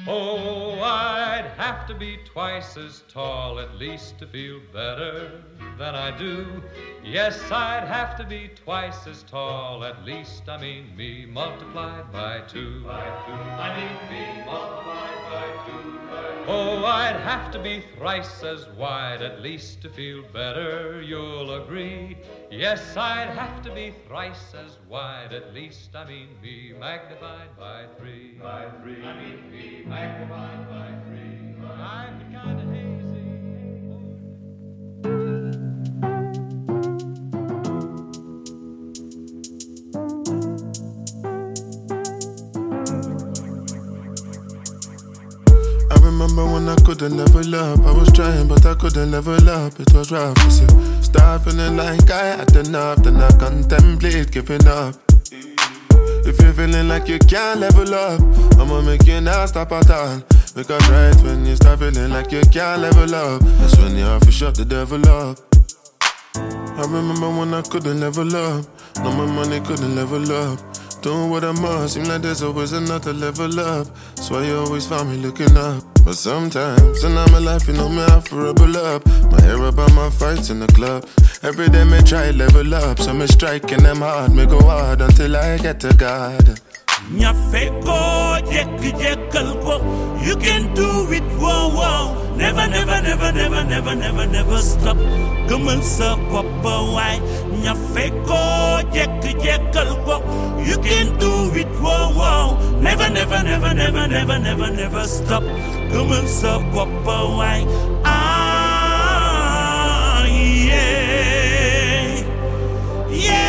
Oh, I'd have to be twice as tall at least to feel better than I do. Yes, I'd have to be twice as tall at least. I mean me multiplied by two. I mean me multiplied by two. Oh, I'd have to be thrice as wide at least to feel better, you'll agree. Yes, I'd have to be thrice as wide at least. I mean me magnified by three. I mean me magnified by three. I'm kind of hazy. I remember when I couldn't level up. I was trying but I couldn't level up. It was rough, I said, start feeling like I had enough. Then I contemplate giving up. If you're feeling like you can't level up, I'ma make you not stop at all. Because right when you start feeling like you can't level up, that's when you have to shut the devil up. I remember when I couldn't level up. No, my money couldn't level up. Doing what I must, seem like there's always another level up. That's why you always find me looking up. But sometimes, in my life, you know me, I have to rebel up. My hair about my fights in the club. Every day me try level up. So me striking them hard, me go hard until I get to God. You can do it, wow, wow. Never, never, never, never, never, never, never stop. Come on, sir, papa, why? You can do it, wow, wow. Never, never, never, never, never, never, never stop. Come on, sir, papa, why? Ah, yeah, yeah.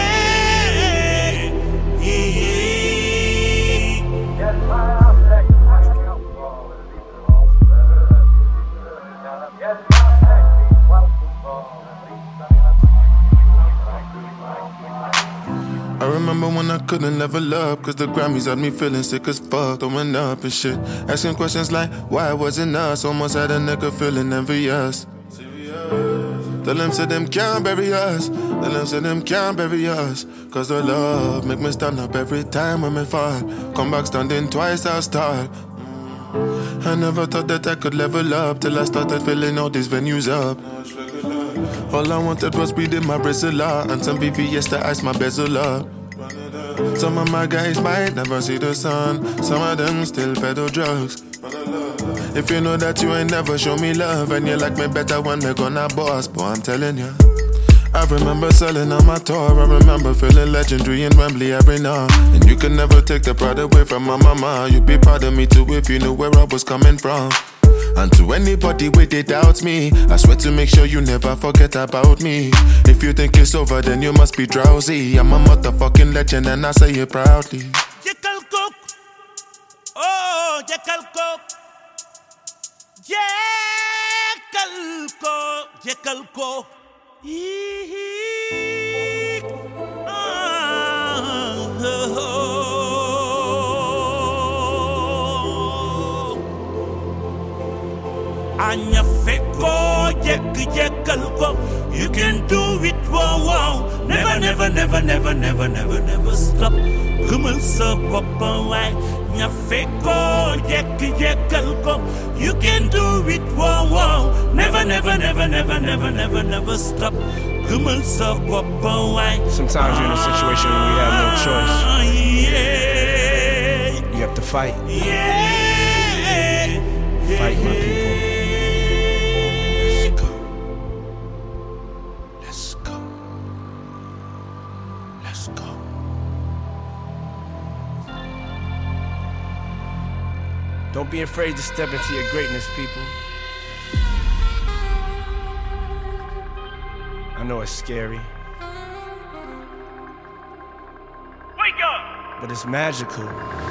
I remember when I couldn't level up, cause the Grammys had me feeling sick as fuck, throwing up and shit. Asking questions like, why wasn't us? Almost had a nigga feeling envious. Tell them say them can't bury us. Tell them say them can't bury us. Cause the love make me stand up every time when me fall. Come back standing twice as tall. I never thought that I could level up till I started filling all these venues up. All I wanted was weed in my Brazilla and some VVS to ice my bezel up. Some of my guys might never see the sun. Some of them still peddle drugs. If you know that you ain't never show me love and you like me better when we're gonna boss, boy, I'm telling you. I remember selling on my tour. I remember feeling legendary in Wembley every now. And you could never take the pride away from my mama. You'd be proud of me too if you knew where I was coming from. And to anybody with it doubts me, I swear to make sure you never forget about me. If you think it's over, then you must be drowsy. I'm a motherfucking legend and I say it proudly. Jekyll Cook, oh Jekyll Cook, Jekyll Cook, Jekyll Cook. Anya feko, Jekyll Cook. You can do it, wow, wow. Never, never, never, never, never, never, never stop. Come on, sir, papa, why? Anya feko, Jekyll Cook. You can do it, wow, wow. Never, never, never, never, never, never, never stop. Come on, sir, papa, why? Sometimes you're in a situation where you have no choice. Yeah. You have to fight. Yeah. Fight, my people. Don't be afraid to step into your greatness, people. I know it's scary. Wake up! But it's magical.